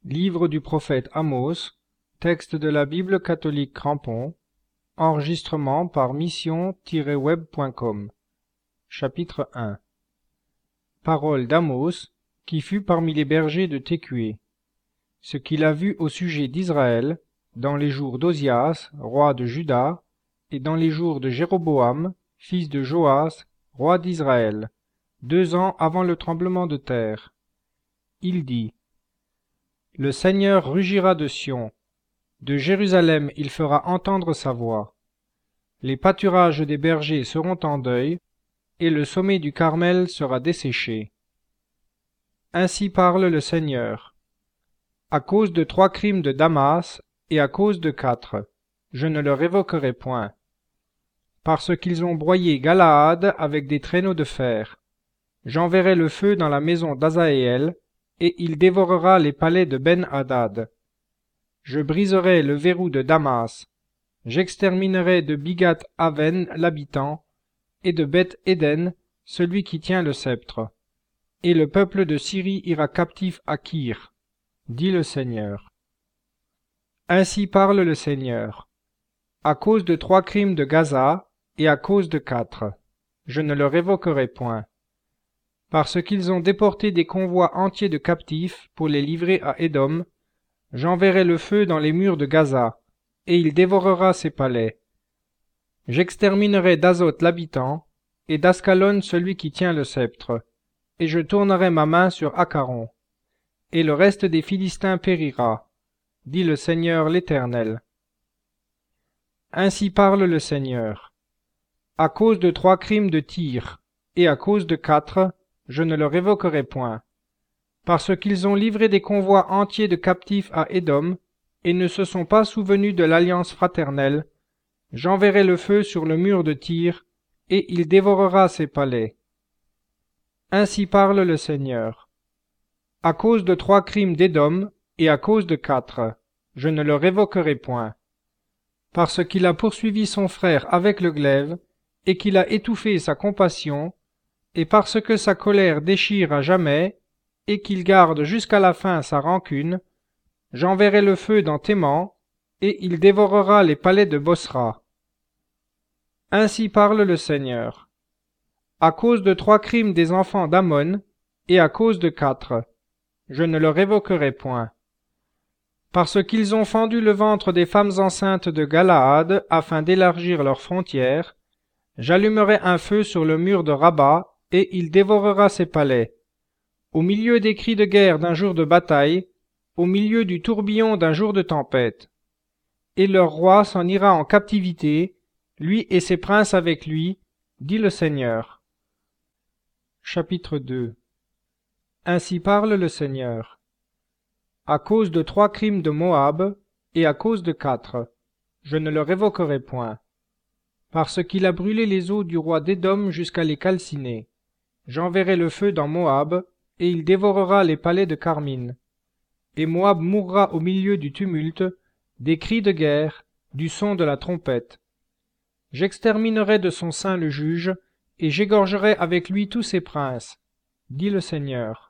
Livre du prophète Amos, texte de la Bible catholique Crampon, enregistrement par mission-web.com. Chapitre 1. Parole d'Amos, qui fut parmi les bergers de Técué. Ce qu'il a vu au sujet d'Israël, dans les jours d'Ozias, roi de Juda, et dans les jours de Jéroboam, fils de Joas, roi d'Israël, 2 ans avant le tremblement de terre. Il dit: Le Seigneur rugira de Sion, de Jérusalem il fera entendre sa voix. Les pâturages des bergers seront en deuil, et le sommet du Carmel sera desséché. Ainsi parle le Seigneur. À cause de 3 crimes de Damas, et à cause de 4, je ne le révoquerai point. Parce qu'ils ont broyé Galaad avec des traîneaux de fer, j'enverrai le feu dans la maison d'Azaéel, et il dévorera les palais de Ben-Hadad. Je briserai le verrou de Damas, j'exterminerai de Bigat-Aven l'habitant, et de Beth-Éden celui qui tient le sceptre. Et le peuple de Syrie ira captif à Kir, dit le Seigneur. Ainsi parle le Seigneur. À cause de 3 crimes de Gaza, et à cause de 4, je ne le révoquerai point. Parce qu'ils ont déporté des convois entiers de captifs pour les livrer à Édom, j'enverrai le feu dans les murs de Gaza, et il dévorera ses palais. J'exterminerai d'Azot l'habitant, et d'Ascalon celui qui tient le sceptre, et je tournerai ma main sur Acaron, et le reste des Philistins périra, dit le Seigneur l'Éternel. Ainsi parle le Seigneur. À cause de 3 crimes de Tyr, et à cause de 4, je ne le révoquerai point. Parce qu'ils ont livré des convois entiers de captifs à Édom, et ne se sont pas souvenus de l'alliance fraternelle, j'enverrai le feu sur le mur de Tyr, et il dévorera ses palais. Ainsi parle le Seigneur. À cause de 3 crimes d'Édom, et à cause de 4, je ne le révoquerai point. Parce qu'il a poursuivi son frère avec le glaive, et qu'il a étouffé sa compassion, et parce que sa colère déchire à jamais, et qu'il garde jusqu'à la fin sa rancune, j'enverrai le feu dans Théman, et il dévorera les palais de Bosra. Ainsi parle le Seigneur. À cause de 3 crimes des enfants d'Ammon, et à cause de 4, je ne le révoquerai point. Parce qu'ils ont fendu le ventre des femmes enceintes de Galaad afin d'élargir leurs frontières, j'allumerai un feu sur le mur de Rabat, et il dévorera ses palais. Au milieu des cris de guerre d'un jour de bataille, au milieu du tourbillon d'un jour de tempête. Et leur roi s'en ira en captivité, lui et ses princes avec lui, dit le Seigneur. Chapitre 2. Ainsi parle le Seigneur. À cause de 3 crimes de Moab, et à cause de 4, je ne le révoquerai point. Parce qu'il a brûlé les eaux du roi d'Édom jusqu'à les calciner, j'enverrai le feu dans Moab, et il dévorera les palais de Carmine. Et Moab mourra au milieu du tumulte, des cris de guerre, du son de la trompette. J'exterminerai de son sein le juge, et j'égorgerai avec lui tous ses princes, dit le Seigneur.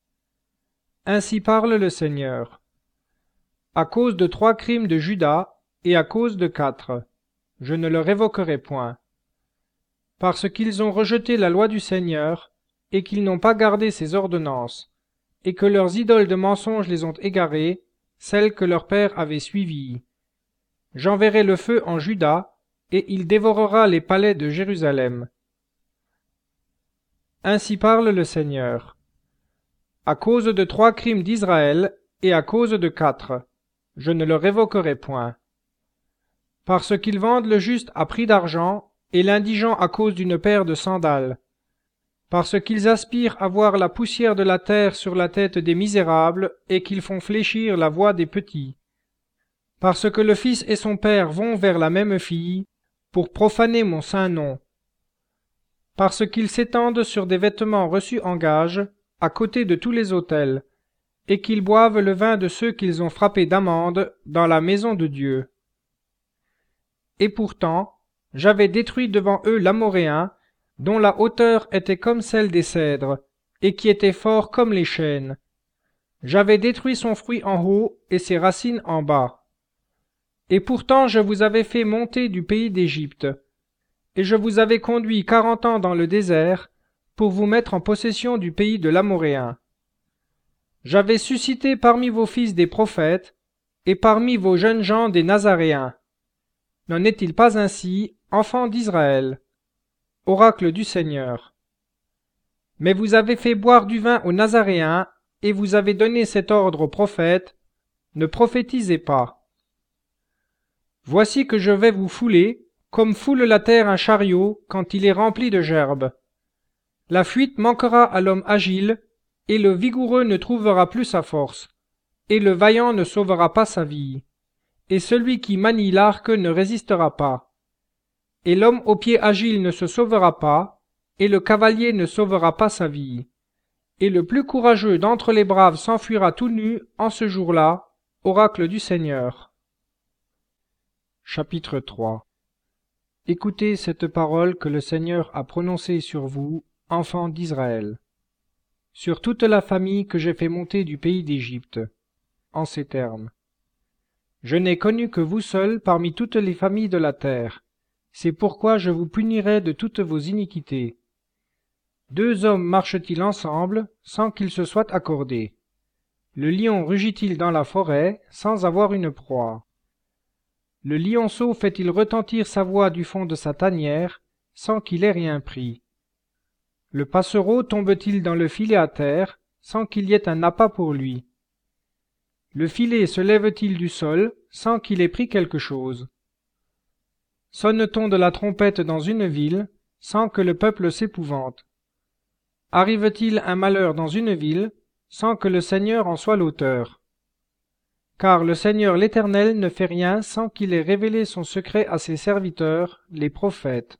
Ainsi parle le Seigneur. À cause de 3 crimes de Juda, et à cause de 4, je ne le révoquerai point. Parce qu'ils ont rejeté la loi du Seigneur, et qu'ils n'ont pas gardé ses ordonnances, et que leurs idoles de mensonges les ont égarés, celles que leur père avait suivies. J'enverrai le feu en Juda, et il dévorera les palais de Jérusalem. Ainsi parle le Seigneur. À cause de 3 crimes d'Israël, et à cause de 4, je ne le révoquerai point. Parce qu'ils vendent le juste à prix d'argent, et l'indigent à cause d'une paire de sandales. Parce qu'ils aspirent à voir la poussière de la terre sur la tête des misérables, et qu'ils font fléchir la voix des petits. Parce que le fils et son père vont vers la même fille, pour profaner mon saint nom. Parce qu'ils s'étendent sur des vêtements reçus en gage, à côté de tous les autels, et qu'ils boivent le vin de ceux qu'ils ont frappés d'amende dans la maison de Dieu. Et pourtant, j'avais détruit devant eux l'Amoréen, dont la hauteur était comme celle des cèdres, et qui était fort comme les chênes. J'avais détruit son fruit en haut et ses racines en bas. Et pourtant je vous avais fait monter du pays d'Égypte, et je vous avais conduit 40 ans dans le désert, pour vous mettre en possession du pays de l'Amoréen. J'avais suscité parmi vos fils des prophètes, et parmi vos jeunes gens des Nazaréens. N'en est-il pas ainsi, enfants d'Israël? Oracle du Seigneur. Mais vous avez fait boire du vin aux Nazaréens, et vous avez donné cet ordre aux prophètes, ne prophétisez pas. Voici que je vais vous fouler, comme foule la terre un chariot quand il est rempli de gerbes. La fuite manquera à l'homme agile, et le vigoureux ne trouvera plus sa force, et le vaillant ne sauvera pas sa vie, et celui qui manie l'arc ne résistera pas. Et l'homme au pied agile ne se sauvera pas, et le cavalier ne sauvera pas sa vie. Et le plus courageux d'entre les braves s'enfuira tout nu en ce jour-là, oracle du Seigneur. Chapitre 3. Écoutez cette parole que le Seigneur a prononcée sur vous, enfants d'Israël, sur toute la famille que j'ai fait monter du pays d'Égypte, en ces termes. Je n'ai connu que vous seuls parmi toutes les familles de la terre, c'est pourquoi je vous punirai de toutes vos iniquités. 2 hommes marchent-ils ensemble sans qu'ils se soient accordés? Le lion rugit-il dans la forêt sans avoir une proie? Le lionceau fait-il retentir sa voix du fond de sa tanière sans qu'il ait rien pris? Le passereau tombe-t-il dans le filet à terre sans qu'il y ait un appât pour lui? Le filet se lève-t-il du sol sans qu'il ait pris quelque chose? Sonne-t-on de la trompette dans une ville sans que le peuple s'épouvante? Arrive-t-il un malheur dans une ville sans que le Seigneur en soit l'auteur? Car le Seigneur l'Éternel ne fait rien sans qu'il ait révélé son secret à ses serviteurs, les prophètes.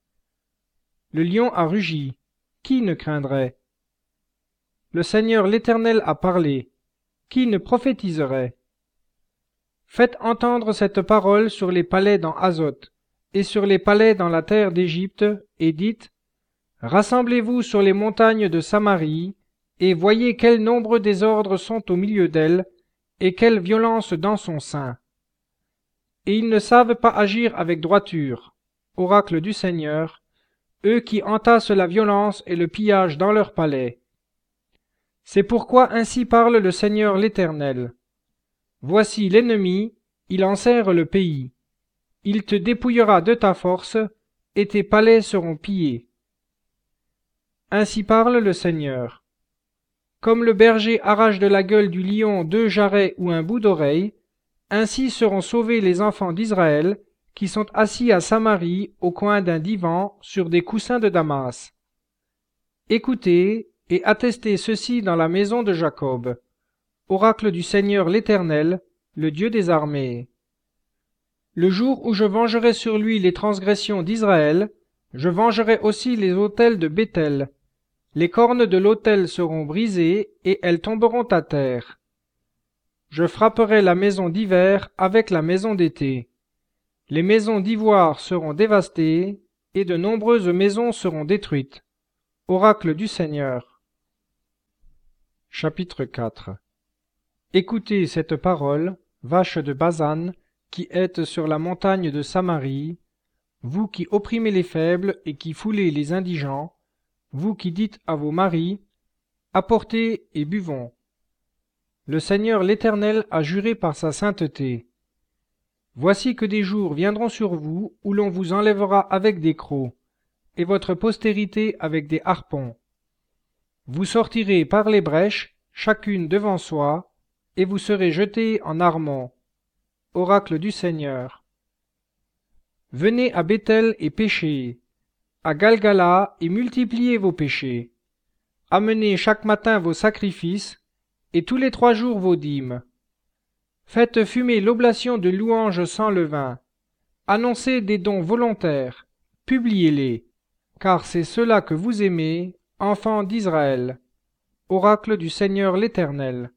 Le lion a rugi, qui ne craindrait? Le Seigneur l'Éternel a parlé, qui ne prophétiserait? Faites entendre cette parole sur les palais dans Azote, et sur les palais dans la terre d'Égypte, et dites: Rassemblez-vous sur les montagnes de Samarie, et voyez quels nombreux désordres sont au milieu d'elle, et quelle violence dans son sein. Et ils ne savent pas agir avec droiture, oracle du Seigneur, eux qui entassent la violence et le pillage dans leurs palais. C'est pourquoi ainsi parle le Seigneur l'Éternel. Voici l'ennemi, il enserre le pays. Il te dépouillera de ta force, et tes palais seront pillés. Ainsi parle le Seigneur. Comme le berger arrache de la gueule du lion 2 jarrets ou un bout d'oreille, ainsi seront sauvés les enfants d'Israël, qui sont assis à Samarie au coin d'un divan sur des coussins de Damas. Écoutez et attestez ceci dans la maison de Jacob, oracle du Seigneur l'Éternel, le Dieu des armées. Le jour où je vengerai sur lui les transgressions d'Israël, je vengerai aussi les autels de Béthel. Les cornes de l'autel seront brisées et elles tomberont à terre. Je frapperai la maison d'hiver avec la maison d'été. Les maisons d'ivoire seront dévastées et de nombreuses maisons seront détruites. Oracle du Seigneur. Chapitre 4. Écoutez cette parole, vaches de Basan, qui êtes sur la montagne de Samarie, vous qui opprimez les faibles et qui foulez les indigents, vous qui dites à vos maris, apportez et buvons. Le Seigneur l'Éternel a juré par sa sainteté. Voici que des jours viendront sur vous où l'on vous enlèvera avec des crocs, et votre postérité avec des harpons. Vous sortirez par les brèches, chacune devant soi, et vous serez jetés en Armon. Oracle du Seigneur. Venez à Béthel et péchez, à Galgala et multipliez vos péchés. Amenez chaque matin vos sacrifices, et tous les 3 jours vos dîmes. Faites fumer l'oblation de louanges sans levain. Annoncez des dons volontaires, publiez-les, car c'est cela que vous aimez, enfants d'Israël. Oracle du Seigneur l'Éternel.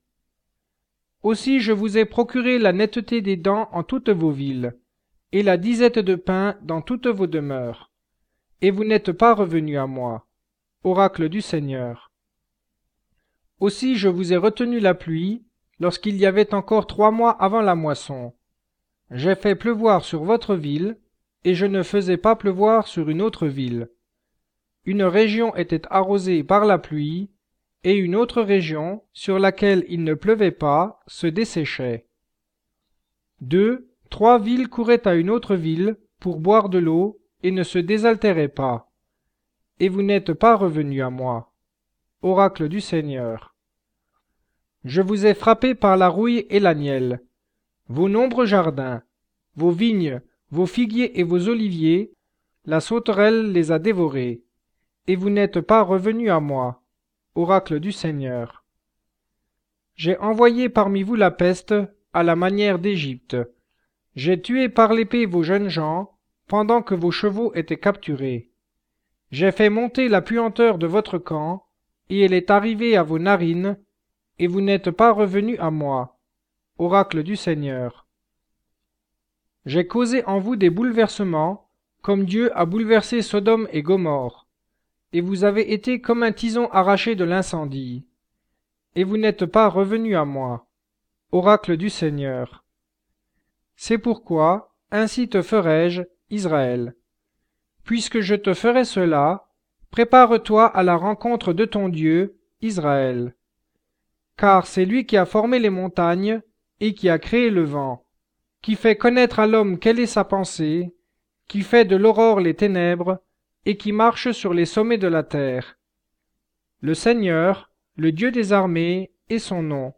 Aussi je vous ai procuré la netteté des dents en toutes vos villes, et la disette de pain dans toutes vos demeures. Et vous n'êtes pas revenus à moi. Oracle du Seigneur. Aussi je vous ai retenu la pluie, lorsqu'il y avait encore 3 mois avant la moisson. J'ai fait pleuvoir sur votre ville, et je ne faisais pas pleuvoir sur une autre ville. Une région était arrosée par la pluie, et une autre région, sur laquelle il ne pleuvait pas, se desséchait. 2. 3 villes couraient à une autre ville pour boire de l'eau, et ne se désaltéraient pas. Et vous n'êtes pas revenus à moi. Oracle du Seigneur. Je vous ai frappé par la rouille et la nielle. Vos nombreux jardins, vos vignes, vos figuiers et vos oliviers, la sauterelle les a dévorés. Et vous n'êtes pas revenus à moi. Oracle du Seigneur. J'ai envoyé parmi vous la peste, à la manière d'Égypte. J'ai tué par l'épée vos jeunes gens, pendant que vos chevaux étaient capturés. J'ai fait monter la puanteur de votre camp, et elle est arrivée à vos narines, et vous n'êtes pas revenus à moi. Oracle du Seigneur. J'ai causé en vous des bouleversements, comme Dieu a bouleversé Sodome et Gomorrhe, et vous avez été comme un tison arraché de l'incendie. Et vous n'êtes pas revenus à moi. Oracle du Seigneur. C'est pourquoi, ainsi te ferai-je, Israël. Puisque je te ferai cela, prépare-toi à la rencontre de ton Dieu, Israël. Car c'est lui qui a formé les montagnes et qui a créé le vent, qui fait connaître à l'homme quelle est sa pensée, qui fait de l'aurore les ténèbres et qui marche sur les sommets de la terre. Le Seigneur, le Dieu des armées, est son nom.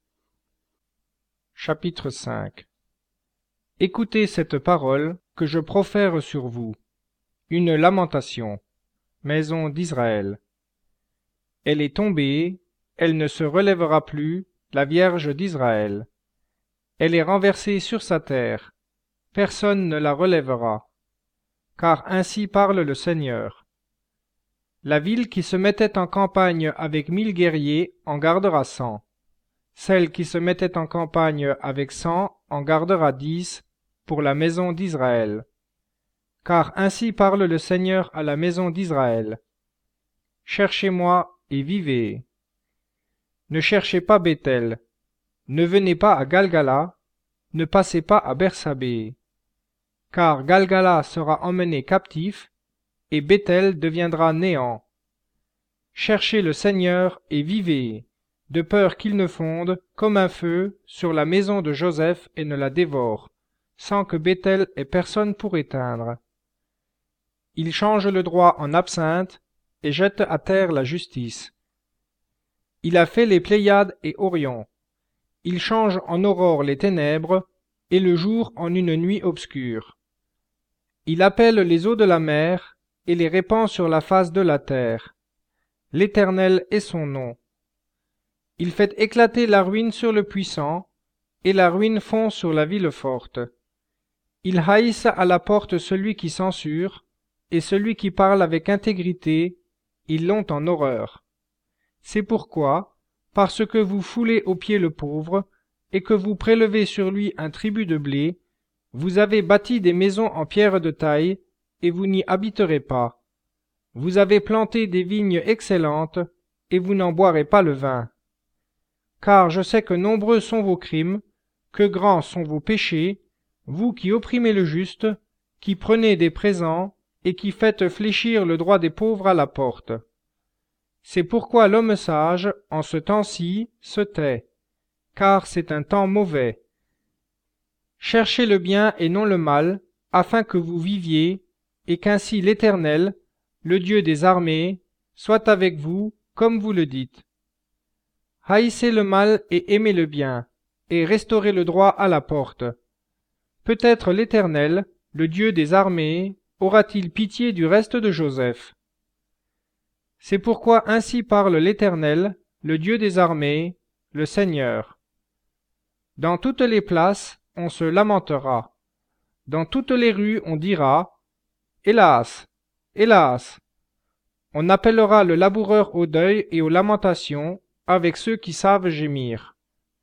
Chapitre 5. Écoutez cette parole que je profère sur vous. Une lamentation. Maison d'Israël. Elle est tombée, elle ne se relèvera plus, la Vierge d'Israël. Elle est renversée sur sa terre, personne ne la relèvera. Car ainsi parle le Seigneur. La ville qui se mettait en campagne avec 1000 guerriers en gardera 100. Celle qui se mettait en campagne avec 100 en gardera 10 pour la maison d'Israël. Car ainsi parle le Seigneur à la maison d'Israël. Cherchez-moi et vivez. Ne cherchez pas Béthel, ne venez pas à Galgala, ne passez pas à Bersabée. Car Galgala sera emmené captif, et Béthel deviendra néant. Cherchez le Seigneur et vivez, de peur qu'il ne fonde, comme un feu, sur la maison de Joseph et ne la dévore, sans que Béthel ait personne pour éteindre. Il change le droit en absinthe, et jette à terre la justice. Il a fait les Pléiades et Orion. Il change en aurore les ténèbres, et le jour en une nuit obscure. Il appelle les eaux de la mer, et les répand sur la face de la terre. L'Éternel est son nom. Il fait éclater la ruine sur le puissant, et la ruine fond sur la ville forte. Il haïsse à la porte celui qui censure, et celui qui parle avec intégrité, ils l'ont en horreur. C'est pourquoi, parce que vous foulez aux pieds le pauvre, et que vous prélevez sur lui un tribut de blé, vous avez bâti des maisons en pierre de taille, et vous n'y habiterez pas. Vous avez planté des vignes excellentes, et vous n'en boirez pas le vin. Car je sais que nombreux sont vos crimes, que grands sont vos péchés, vous qui opprimez le juste, qui prenez des présents, et qui faites fléchir le droit des pauvres à la porte. C'est pourquoi l'homme sage, en ce temps-ci, se tait, car c'est un temps mauvais. Cherchez le bien et non le mal, afin que vous viviez, et qu'ainsi l'Éternel, le Dieu des armées, soit avec vous, comme vous le dites. Haïssez le mal et aimez le bien, et restaurez le droit à la porte. Peut-être l'Éternel, le Dieu des armées, aura-t-il pitié du reste de Joseph. C'est pourquoi ainsi parle l'Éternel, le Dieu des armées, le Seigneur. Dans toutes les places, on se lamentera. Dans toutes les rues, on dira « Hélas, hélas !» On appellera le laboureur au deuil et aux lamentations, avec ceux qui savent gémir.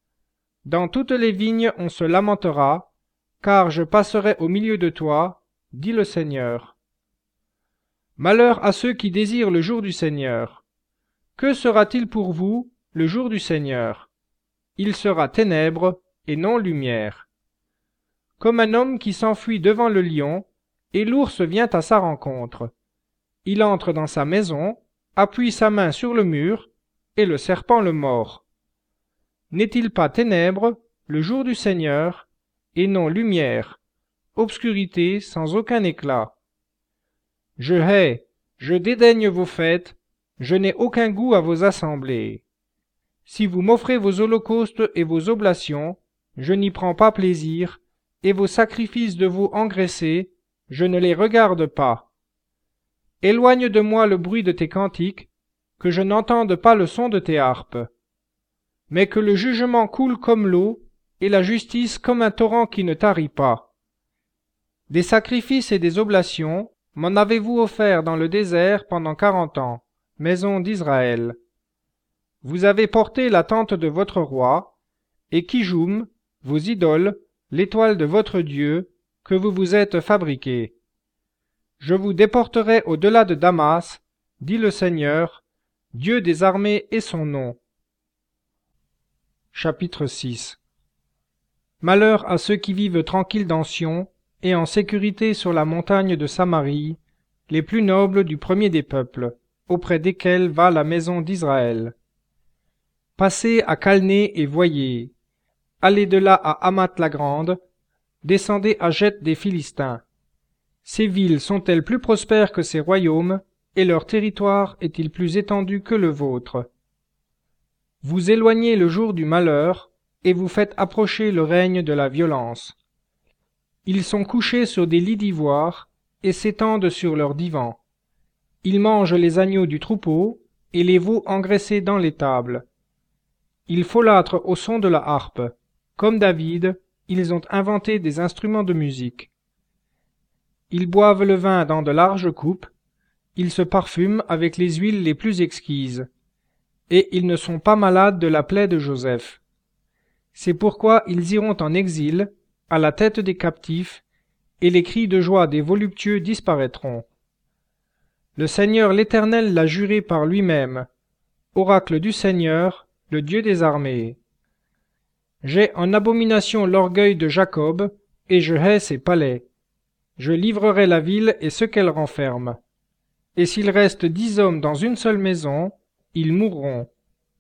Dans toutes les vignes, on se lamentera, car je passerai au milieu de toi, dit le Seigneur. Malheur à ceux qui désirent le jour du Seigneur. Que sera-t-il pour vous, le jour du Seigneur. Il sera ténèbres et non lumière. Comme un homme qui s'enfuit devant le lion, et l'ours vient à sa rencontre. Il entre dans sa maison, appuie sa main sur le mur, et le serpent le mord. N'est-il pas ténèbres, le jour du Seigneur, et non lumière, obscurité sans aucun éclat? Je hais, je dédaigne vos fêtes, je n'ai aucun goût à vos assemblées. Si vous m'offrez vos holocaustes et vos oblations, je n'y prends pas plaisir, et vos sacrifices de veau engraissés, je ne les regarde pas. Éloigne de moi le bruit de tes cantiques, que je n'entende pas le son de tes harpes. Mais que le jugement coule comme l'eau, et la justice comme un torrent qui ne tarit pas. Des sacrifices et des oblations m'en avez-vous offert dans le désert pendant 40 ans, maison d'Israël. Vous avez porté la tente de votre roi, et Kijum, vos idoles, l'étoile de votre Dieu, que vous vous êtes fabriquée. Je vous déporterai au-delà de Damas, dit le Seigneur, Dieu des armées est son nom. Chapitre 6. Malheur à ceux qui vivent tranquilles dans Sion et en sécurité sur la montagne de Samarie, les plus nobles du premier des peuples, auprès desquels va la maison d'Israël. Passez à Calné et voyez. Allez de là à Hamath la grande, descendez à Geth des Philistins. Ces villes sont-elles plus prospères que ces royaumes, et leur territoire est-il plus étendu que le vôtre? Vous éloignez le jour du malheur, et vous faites approcher le règne de la violence. Ils sont couchés sur des lits d'ivoire, et s'étendent sur leurs divans. Ils mangent les agneaux du troupeau, et les veaux engraissés dans les tables. Ils folâtrent au son de la harpe. Comme David, ils ont inventé des instruments de musique. Ils boivent le vin dans de larges coupes, ils se parfument avec les huiles les plus exquises, et ils ne sont pas malades de la plaie de Joseph. C'est pourquoi ils iront en exil, à la tête des captifs, et les cris de joie des voluptueux disparaîtront. Le Seigneur l'Éternel l'a juré par lui-même, oracle du Seigneur, le Dieu des armées. J'ai en abomination l'orgueil de Jacob, et je hais ses palais. Je livrerai la ville et ce qu'elle renferme. Et s'il reste 10 hommes dans une seule maison, ils mourront.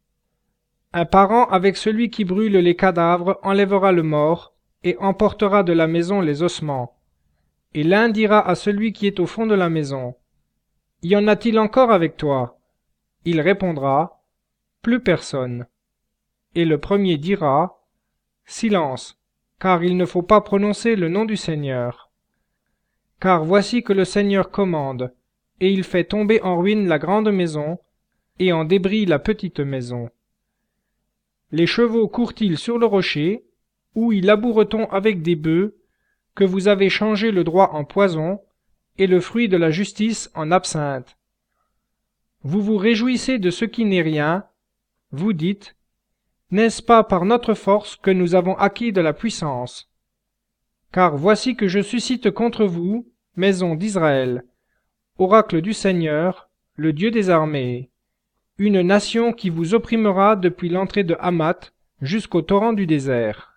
Un parent avec celui qui brûle les cadavres enlèvera le mort, et emportera de la maison les ossements. Et l'un dira à celui qui est au fond de la maison, « Y en a-t-il encore avec toi ?» Il répondra, « Plus personne. » Et le premier dira, « Silence, car il ne faut pas prononcer le nom du Seigneur. Car voici que le Seigneur commande, et il fait tomber en ruine la grande maison, et en débris la petite maison. Les chevaux courent-ils sur le rocher, ou y laboure-t-on avec des bœufs, que vous avez changé le droit en poison, et le fruit de la justice en absinthe? Vous vous réjouissez de ce qui n'est rien, vous dites, n'est-ce pas par notre force que nous avons acquis de la puissance? Car voici que je suscite contre vous, maison d'Israël, oracle du Seigneur, le Dieu des armées, une nation qui vous opprimera depuis l'entrée de Hamath jusqu'au torrent du désert.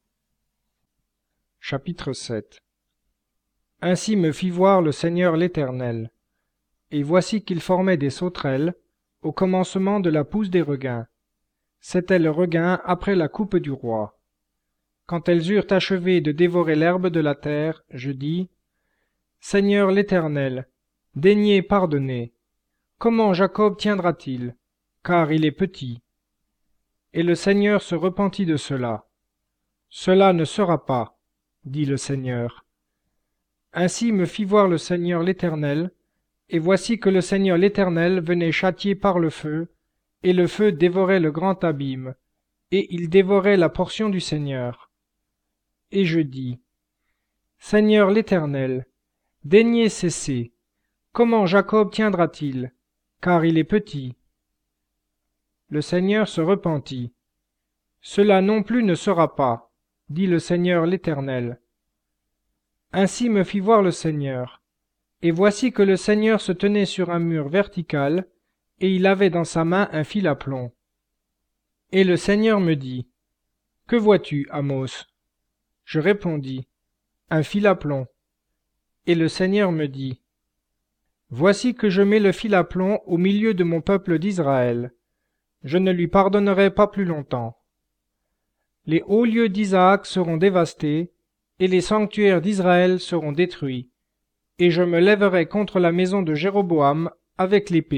Chapitre 7. Ainsi me fit voir le Seigneur l'Éternel, et voici qu'il formait des sauterelles au commencement de la pousse des regains. C'était le regain après la coupe du roi. Quand elles eurent achevé de dévorer l'herbe de la terre, je dis, « Seigneur l'Éternel, daignez pardonner. Comment Jacob tiendra-t-il, car il est petit ?» Et le Seigneur se repentit de cela. « Cela ne sera pas, dit le Seigneur. » Ainsi me fit voir le Seigneur l'Éternel, et voici que le Seigneur l'Éternel venait châtier par le feu, et le feu dévorait le grand abîme, et il dévorait la portion du Seigneur. Et je dis, « Seigneur l'Éternel, daignez cesser. Comment Jacob tiendra-t-il, car il est petit? » Le Seigneur se repentit. « Cela non plus ne sera pas, dit le Seigneur l'Éternel. » Ainsi me fit voir le Seigneur. Et voici que le Seigneur se tenait sur un mur vertical, et il avait dans sa main un fil à plomb. Et le Seigneur me dit, « Que vois-tu, Amos ?» Je répondis, « Un fil à plomb. » Et le Seigneur me dit, « Voici que je mets le fil à plomb au milieu de mon peuple d'Israël. Je ne lui pardonnerai pas plus longtemps. Les hauts lieux d'Isaac seront dévastés, et les sanctuaires d'Israël seront détruits, et je me lèverai contre la maison de Jéroboam avec l'épée. »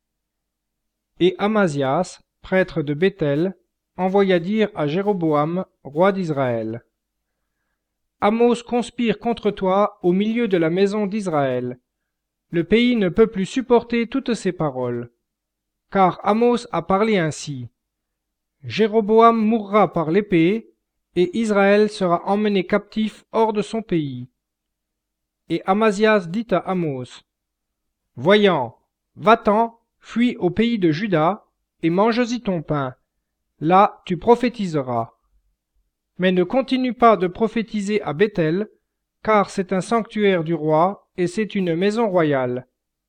Et Amazias, prêtre de Béthel, envoya dire à Jéroboam, roi d'Israël, « Amos conspire contre toi au milieu de la maison d'Israël. Le pays ne peut plus supporter toutes ces paroles. Car Amos a parlé ainsi. Jéroboam mourra par l'épée, et Israël sera emmené captif hors de son pays. » Et Amazias dit à Amos, « Voyant, va-t'en, fuis au pays de Juda, et mange-y ton pain. Là tu prophétiseras. Mais ne continue pas de prophétiser à Béthel, car c'est un sanctuaire du roi, et c'est une maison royale. »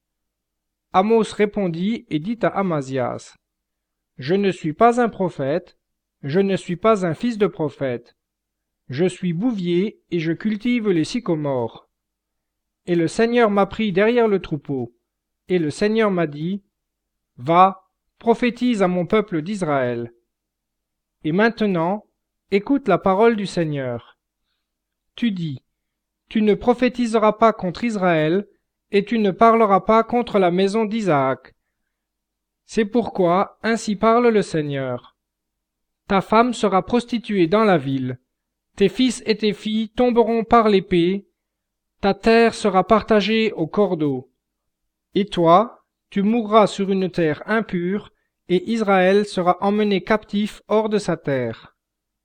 Amos répondit et dit à Amazias, « Je ne suis pas un prophète, je ne suis pas un fils de prophète. Je suis bouvier et je cultive les sycomores. Et le Seigneur m'a pris derrière le troupeau, et le Seigneur m'a dit, « Va, prophétise à mon peuple d'Israël. » Et maintenant, écoute la parole du Seigneur. Tu dis, « Tu ne prophétiseras pas contre Israël, et tu ne parleras pas contre la maison d'Isaac. C'est pourquoi ainsi parle le Seigneur. Ta femme sera prostituée dans la ville, tes fils et tes filles tomberont par l'épée, ta terre sera partagée au cordeau. Et toi, tu mourras sur une terre impure, et Israël sera emmené captif hors de sa terre. »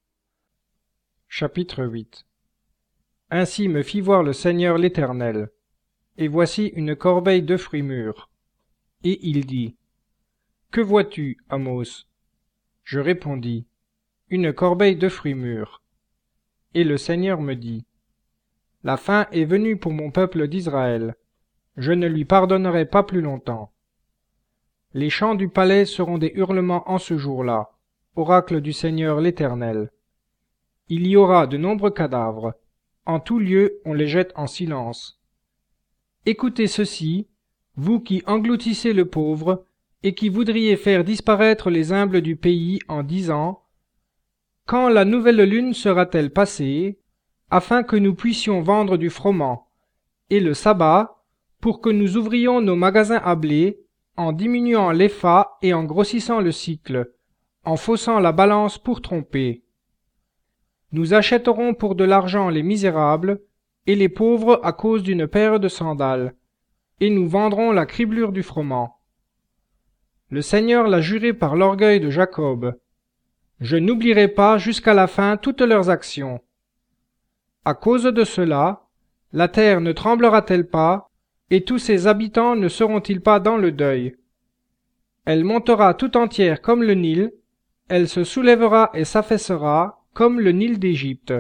Chapitre 8. Ainsi me fit voir le Seigneur l'Éternel. Et voici une corbeille de fruits mûrs. Et il dit, « Que vois-tu, Amos ?» Je répondis, « Une corbeille de fruits mûrs. » Et le Seigneur me dit, « La fin est venue pour mon peuple d'Israël. Je ne lui pardonnerai pas plus longtemps. Les chants du palais seront des hurlements en ce jour-là, oracle du Seigneur l'Éternel. Il y aura de nombreux cadavres. En tout lieu, on les jette en silence. Écoutez ceci, vous qui engloutissez le pauvre, et qui voudriez faire disparaître les humbles du pays en disant, « Quand la nouvelle lune sera-t-elle passée, afin que nous puissions vendre du froment, et le sabbat, pour que nous ouvrions nos magasins à blé, en diminuant l'épha et en grossissant le sicle, en faussant la balance pour tromper. Nous achèterons pour de l'argent les misérables, et les pauvres à cause d'une paire de sandales, et nous vendrons la criblure du froment. Le Seigneur l'a juré par l'orgueil de Jacob. Je n'oublierai pas jusqu'à la fin toutes leurs actions. À cause de cela, la terre ne tremblera-t-elle pas, et tous ses habitants ne seront-ils pas dans le deuil? Elle montera tout entière comme le Nil, elle se soulèvera et s'affaissera comme le Nil d'Égypte.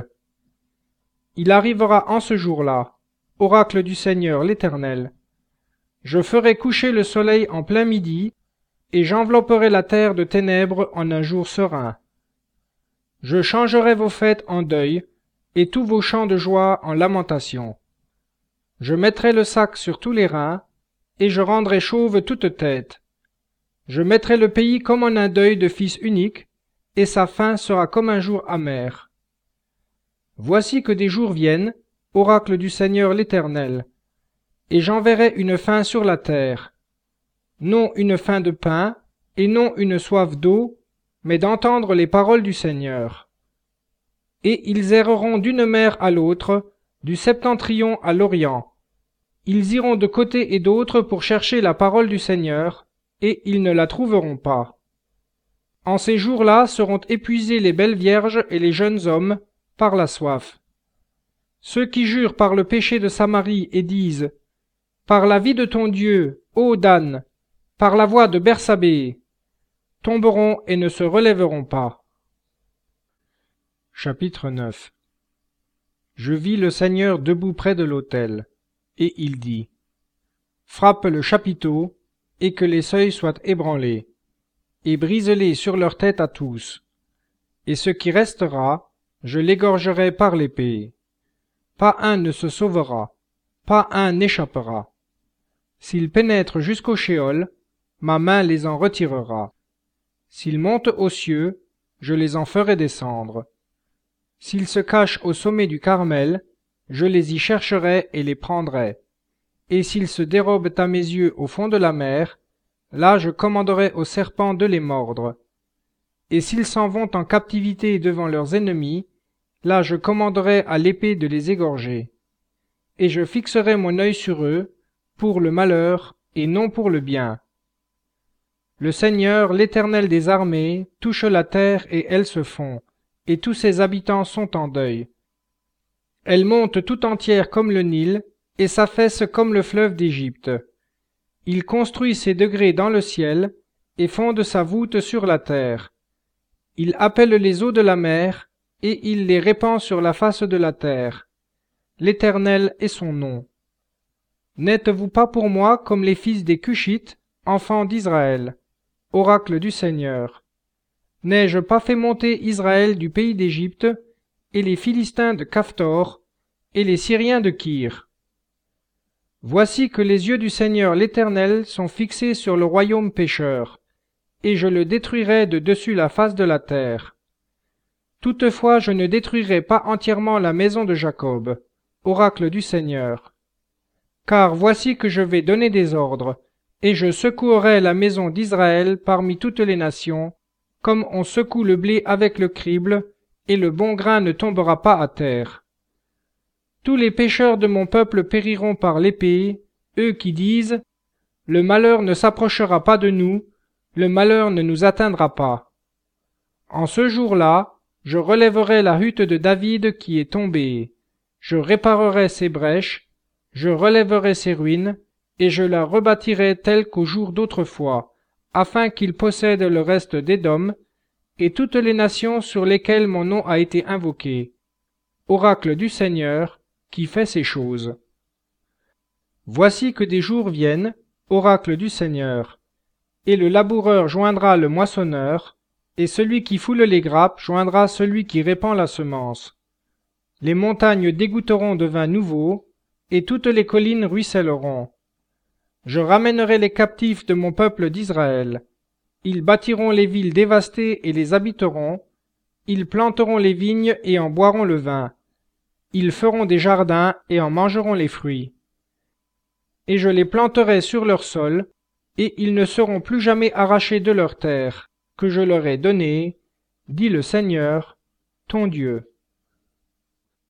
Il arrivera en ce jour-là, oracle du Seigneur l'Éternel. Je ferai coucher le soleil en plein midi, et j'envelopperai la terre de ténèbres en un jour serein. Je changerai vos fêtes en deuil, et tous vos chants de joie en lamentation. Je mettrai le sac sur tous les reins, et je rendrai chauve toute tête. Je mettrai le pays comme en un deuil de fils unique, et sa fin sera comme un jour amer. Voici que des jours viennent, oracle du Seigneur l'Éternel, et j'enverrai une faim sur la terre, non une faim de pain, et non une soif d'eau, mais d'entendre les paroles du Seigneur. Et ils erreront d'une mer à l'autre, du septentrion à l'orient. Ils iront de côté et d'autre pour chercher la parole du Seigneur, et ils ne la trouveront pas. En ces jours-là seront épuisés les belles vierges et les jeunes hommes, par la soif. Ceux qui jurent par le péché de Samarie et disent, « Par la vie de ton Dieu, ô Dan, par la voix de Bersabée », tomberont et ne se relèveront pas. Chapitre 9. Je vis le Seigneur debout près de l'autel, et il dit, « Frappe le chapiteau, et que les seuils soient ébranlés. » et brise-les sur leur tête à tous. Et ce qui restera, je l'égorgerai par l'épée. Pas un ne se sauvera, pas un n'échappera. S'ils pénètrent jusqu'au Shéol, ma main les en retirera. S'ils montent aux cieux, je les en ferai descendre. S'ils se cachent au sommet du Carmel, je les y chercherai et les prendrai. Et s'ils se dérobent à mes yeux au fond de la mer, là je commanderai aux serpents de les mordre. Et s'ils s'en vont en captivité devant leurs ennemis, là je commanderai à l'épée de les égorger. Et je fixerai mon œil sur eux, pour le malheur et non pour le bien. Le Seigneur, l'Éternel des armées, touche la terre et elle se fond, et tous ses habitants sont en deuil. Elle monte tout entière comme le Nil, et s'affaisse comme le fleuve d'Égypte. Il construit ses degrés dans le ciel, et fonde sa voûte sur la terre. Il appelle les eaux de la mer, et il les répand sur la face de la terre. L'Éternel est son nom. N'êtes-vous pas pour moi comme les fils des Cushites, enfants d'Israël, oracle du Seigneur? N'ai-je pas fait monter Israël du pays d'Égypte, et les Philistins de Caphtor, et les Syriens de Kyr? Voici que les yeux du Seigneur l'Éternel sont fixés sur le royaume pécheur, et je le détruirai de dessus la face de la terre. Toutefois je ne détruirai pas entièrement la maison de Jacob, oracle du Seigneur. Car voici que je vais donner des ordres, et je secouerai la maison d'Israël parmi toutes les nations, comme on secoue le blé avec le crible, et le bon grain ne tombera pas à terre. Tous les pécheurs de mon peuple périront par l'épée, eux qui disent « Le malheur ne s'approchera pas de nous, le malheur ne nous atteindra pas. » En ce jour-là, je relèverai la hutte de David qui est tombée, je réparerai ses brèches, je relèverai ses ruines, et je la rebâtirai telle qu'au jour d'autrefois, afin qu'il possède le reste d'Édom, et toutes les nations sur lesquelles mon nom a été invoqué. Oracle du Seigneur, qui fait ces choses. Voici que des jours viennent, oracle du Seigneur, et le laboureur joindra le moissonneur, et celui qui foule les grappes joindra celui qui répand la semence. Les montagnes dégoutteront de vin nouveau, et toutes les collines ruisselleront. Je ramènerai les captifs de mon peuple d'Israël. Ils bâtiront les villes dévastées et les habiteront. Ils planteront les vignes et en boiront le vin. Ils feront des jardins et en mangeront les fruits. Et je les planterai sur leur sol, et ils ne seront plus jamais arrachés de leur terre, que je leur ai donnée, dit le Seigneur, ton Dieu.